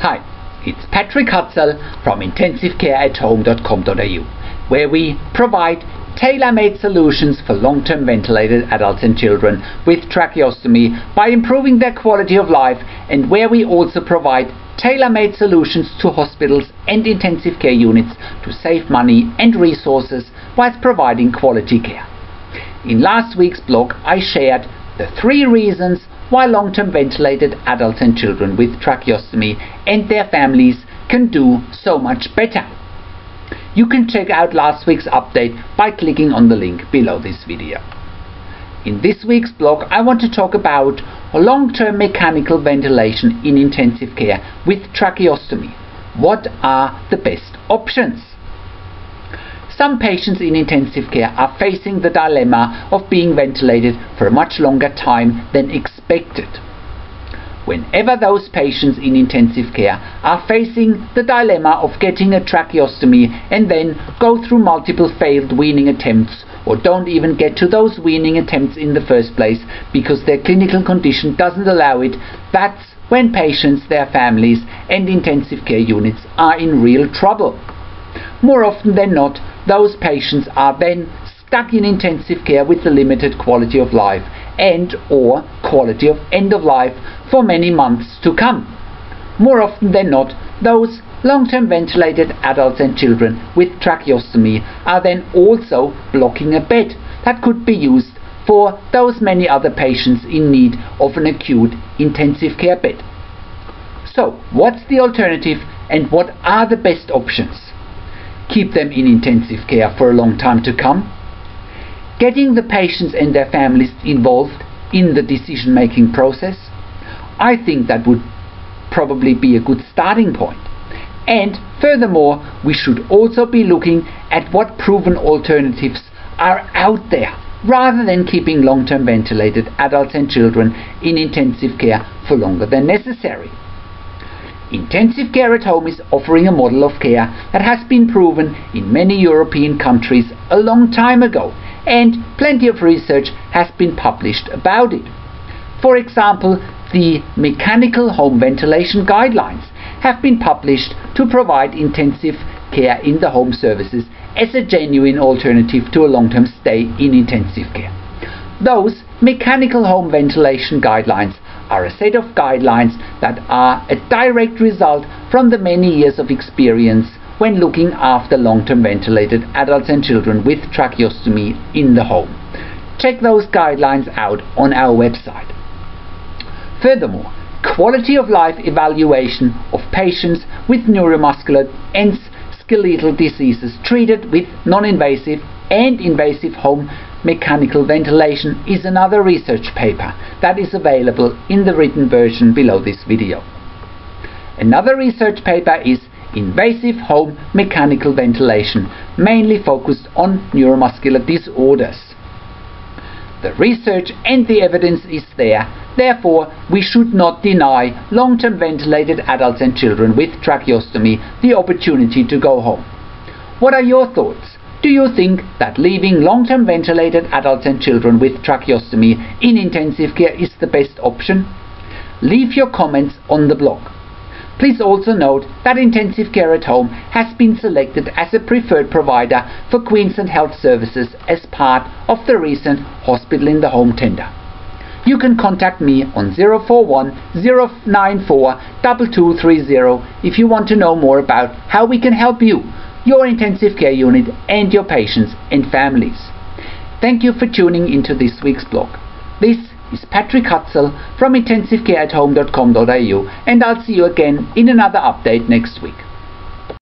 Hi, it's Patrick Hutzel from intensivecareathome.com.au, where we provide tailor-made solutions for long-term ventilated adults and children with tracheostomy by improving their quality of life, and where we also provide tailor-made solutions to hospitals and intensive care units to save money and resources whilst providing quality care. In last week's blog, I shared the 3 reasons why long-term ventilated adults and children with tracheostomy and their families can do so much better. You can check out last week's update by clicking on the link below this video. In this week's blog, I want to talk about long-term mechanical ventilation in intensive care with tracheostomy. What are the best options? Some patients in intensive care are facing the dilemma of being ventilated for a much longer time than expected. Whenever those patients in intensive care are facing the dilemma of getting a tracheostomy and then go through multiple failed weaning attempts, or don't even get to those weaning attempts in the first place because their clinical condition doesn't allow it, that's when patients, their families and intensive care units are in real trouble. More often than not, those patients are then stuck in intensive care with the limited quality of life and or quality of end of life for many months to come. More often than not, those long-term ventilated adults and children with tracheostomy are then also blocking a bed that could be used for those many other patients in need of an acute intensive care bed. So, what's the alternative and what are the best options? Keep them in intensive care for a long time to come? Getting the patients and their families involved in the decision-making process? I think that would probably be a good starting point. And furthermore, we should also be looking at what proven alternatives are out there, rather than keeping long-term ventilated adults and children in intensive care for longer than necessary. Intensive Care at Home is offering a model of care that has been proven in many European countries a long time ago, and plenty of research has been published about it. For example, the Mechanical Home Ventilation Guidelines have been published to provide intensive care in the home services as a genuine alternative to a long-term stay in intensive care. Those Mechanical Home Ventilation Guidelines are a set of guidelines that are a direct result from the many years of experience when looking after long-term ventilated adults and children with tracheostomy in the home. Check those guidelines out on our website. Furthermore, quality of life evaluation of patients with neuromuscular and skeletal diseases treated with non-invasive and invasive home mechanical ventilation is another research paper that is available in the written version below this video. Another research paper is Invasive Home Mechanical Ventilation, mainly focused on neuromuscular disorders. The research and the evidence is there, therefore we should not deny long-term ventilated adults and children with tracheostomy the opportunity to go home. What are your thoughts? Do you think that leaving long-term ventilated adults and children with tracheostomy in intensive care is the best option? Leave your comments on the blog. Please also note that Intensive Care at Home has been selected as a preferred provider for Queensland Health Services as part of the recent Hospital in the Home tender. You can contact me on 041 094 2230 if you want to know more about how we can help you, your intensive care unit and your patients and families. Thank you for tuning into this week's blog. This is Patrick Hutzel from intensivecareathome.com.au, and I'll see you again in another update next week.